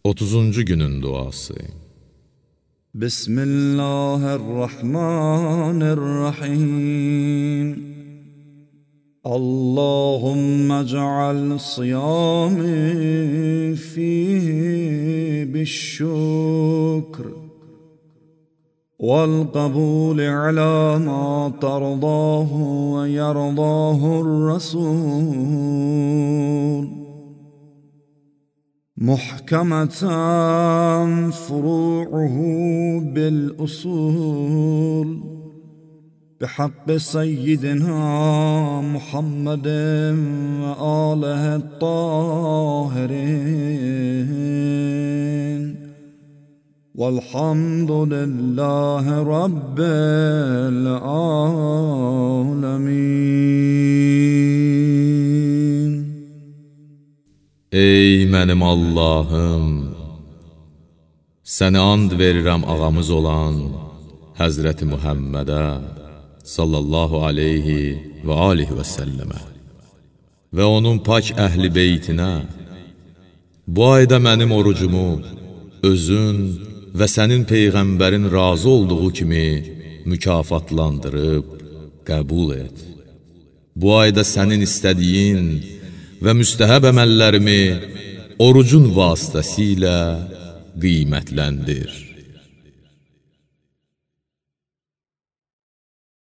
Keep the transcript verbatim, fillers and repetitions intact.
otuzuncu günün duası. Bismillahirrahmanirrahim. Allahümme ec'al siyami fihi bişşükr والقبول على ما ترضاه ويرضاه الرسول محكمة فروعه بالأصول بحق سيدنا محمد وآله الطاهرين والحمد لله رب العالمين. Ey mənim Allahım, səni and verirəm ağamız olan Həzrəti Muhammədə sallallahu aleyhi və alihi və səlləmə və onun pak əhli beytinə, bu ayda mənim orucumu özün və sənin Peyğəmbərin razı olduğu kimi mükafatlandırıb qəbul et. Bu ayda sənin istədiyin və müstəhəb əməllərimi orucun vasitəsilə qiymətləndir.